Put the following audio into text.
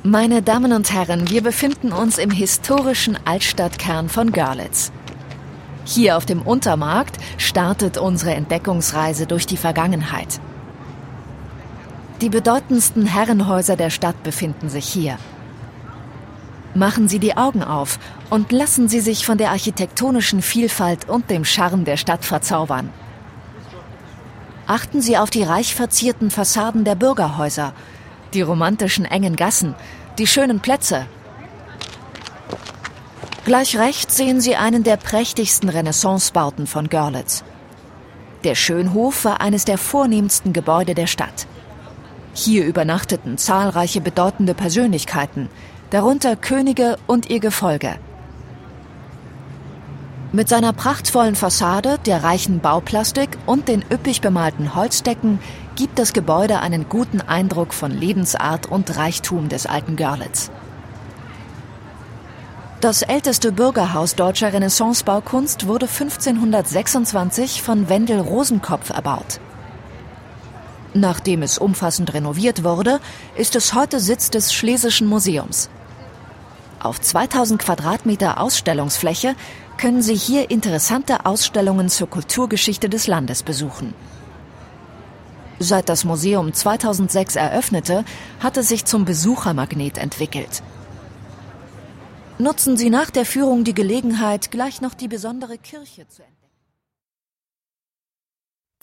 Meine Damen und Herren, wir befinden uns im historischen Altstadtkern von Görlitz. Hier auf dem Untermarkt startet unsere Entdeckungsreise durch die Vergangenheit. Die bedeutendsten Herrenhäuser der Stadt befinden sich hier. Machen Sie die Augen auf und lassen Sie sich von der architektonischen Vielfalt und dem Charme der Stadt verzaubern. Achten Sie auf die reich verzierten Fassaden der Bürgerhäuser, die romantischen engen Gassen, die schönen Plätze. Gleich rechts sehen Sie einen der prächtigsten Renaissancebauten von Görlitz. Der Schönhof war eines der vornehmsten Gebäude der Stadt. Hier übernachteten zahlreiche bedeutende Persönlichkeiten, darunter Könige und ihr Gefolge. Mit seiner prachtvollen Fassade, der reichen Bauplastik und den üppig bemalten Holzdecken gibt das Gebäude einen guten Eindruck von Lebensart und Reichtum des alten Görlitz. Das älteste Bürgerhaus deutscher Renaissance-Baukunst wurde 1526 von Wendel Rosenkopf erbaut. Nachdem es umfassend renoviert wurde, ist es heute Sitz des Schlesischen Museums. Auf 2000 Quadratmeter Ausstellungsfläche können Sie hier interessante Ausstellungen zur Kulturgeschichte des Landes besuchen. Seit das Museum 2006 eröffnete, hat es sich zum Besuchermagnet entwickelt. Nutzen Sie nach der Führung die Gelegenheit, gleich noch die besondere Kirche zu entdecken.